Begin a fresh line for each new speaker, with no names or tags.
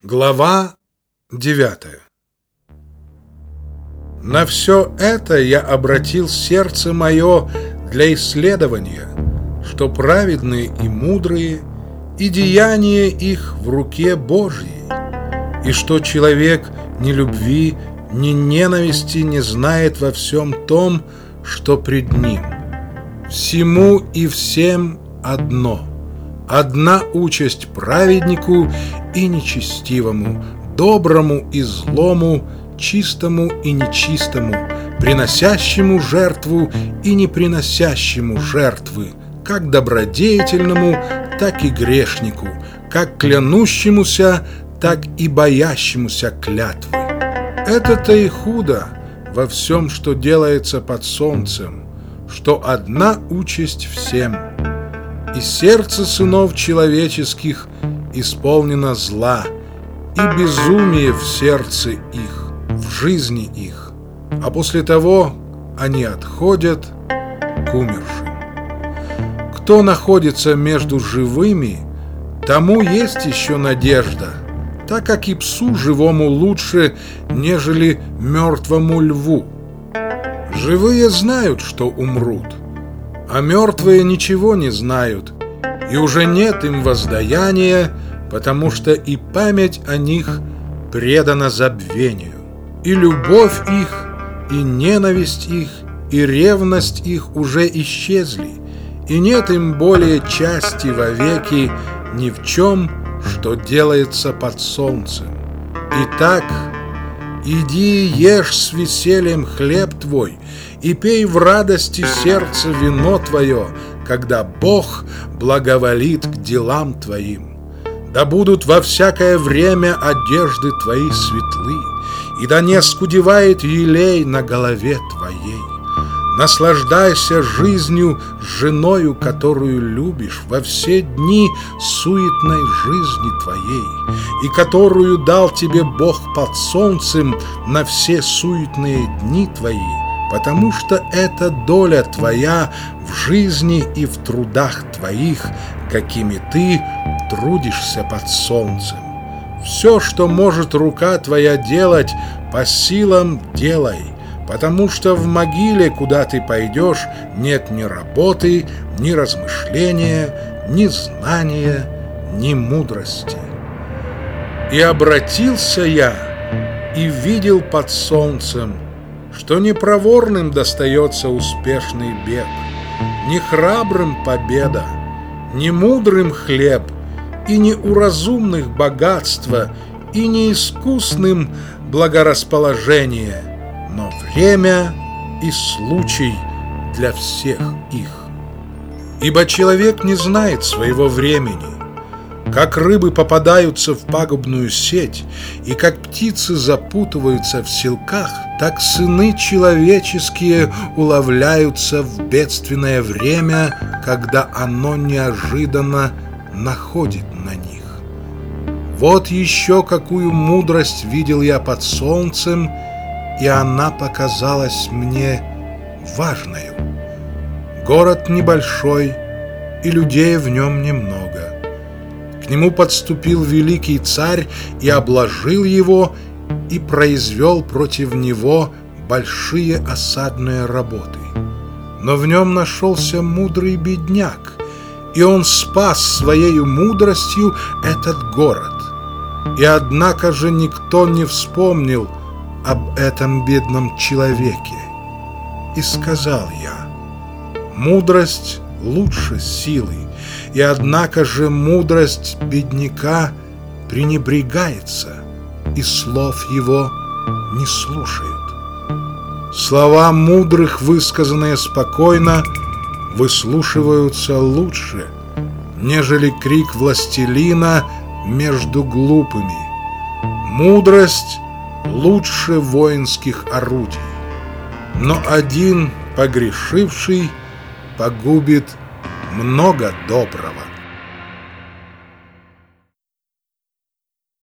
Глава 9. На все это я обратил сердце мое для исследования, что праведные и мудрые, и деяния их в руке Божьей, и что человек ни любви, ни ненависти не знает во всем том, что пред ним. Всему и всем одно. Одна участь праведнику и нечестивому, доброму и злому, чистому и нечистому, приносящему жертву и не приносящему жертвы, как добродетельному, так и грешнику, как клянущемуся, так и боящемуся клятвы. Это-то и худо во всем, что делается под солнцем, что одна участь всем. И сердце сынов человеческих исполнено зла, и безумие в сердце их, в жизни их, а после того они отходят к умершим. Кто находится между живыми, тому есть еще надежда, так как и псу живому лучше, нежели мертвому льву. Живые знают, что умрут, а мертвые ничего не знают, и уже нет им воздаяния, потому что и память о них предана забвению. И любовь их, и ненависть их, и ревность их уже исчезли, и нет им более части вовеки ни в чем, что делается под солнцем. Итак, иди ешь с весельем хлеб твой, и пей в радости сердца вино твое, когда Бог благоволит к делам твоим. Да будут во всякое время одежды твои светлы, и да не оскудевает елей на голове твоей. Наслаждайся жизнью с женою, которую любишь, во все дни суетной жизни твоей, и которую дал тебе Бог под солнцем на все суетные дни твои, потому что это доля твоя в жизни и в трудах твоих, какими ты трудишься под солнцем. Все, что может рука твоя делать, по силам делай, потому что в могиле, куда ты пойдешь, нет ни работы, ни размышления, ни знания, ни мудрости. И обратился я и видел под солнцем, что не проворным достается успешный бег, не храбрым победа, не мудрым хлеб, и не у разумных богатство, и не искусным благорасположение, но время и случай для всех их. Ибо человек не знает своего времени. Как рыбы попадаются в пагубную сеть, и как птицы запутываются в силках, так сыны человеческие уловляются в бедственное время, когда оно неожиданно находит на них. Вот еще какую мудрость видел я под солнцем, и она показалась мне важною. Город небольшой, и людей в нем немного. К нему подступил великий царь и обложил его, и произвел против него большие осадные работы. Но в нем нашелся мудрый бедняк, и он спас своей мудростью этот город. И однако же никто не вспомнил об этом бедном человеке. И сказал я: мудрость лучше силы, и однако же мудрость бедняка пренебрегается, и слов его не слушают. Слова мудрых, высказанные спокойно, выслушиваются лучше, нежели крик властелина между глупыми. Мудрость лучше воинских орудий, но один погрешивший погубит много доброго.